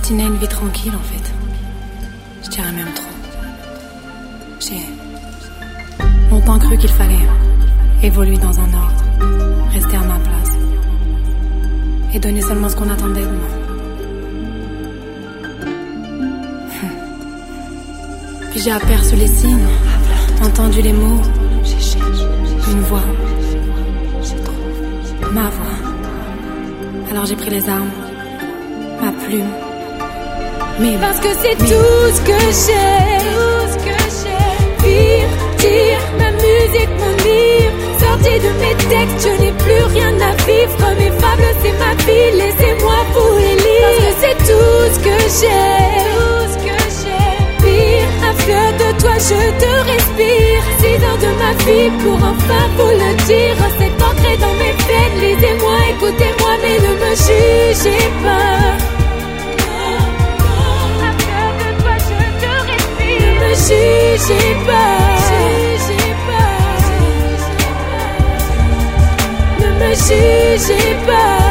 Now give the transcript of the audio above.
destinée à une vie tranquille en fait. Je dirais même trop. J'ai longtemps cru qu'il fallait évoluer dans un ordre, rester à ma place et donner seulement ce qu'on attendait de moi. Puis j'ai aperçu les signes, entendu les mots, une voix, ma voix. Alors j'ai pris les armes, ma plume, parce que c'est tout ce que j'ai. Pire, dire, ma musique, mon livre. Sorti de mes textes, je n'ai plus rien à vivre. Mes fables, c'est ma vie, laissez-moi vous les lire. Parce que c'est tout ce que j'ai. Pire, un fleur de toi, je te respire. 6 heures de ma vie pour enfin vous le dire. C'est ancré dans mes veines, lisez-moi, écoutez-moi, mais ne me jugez pas. Jugez pas, ne me jugez pas.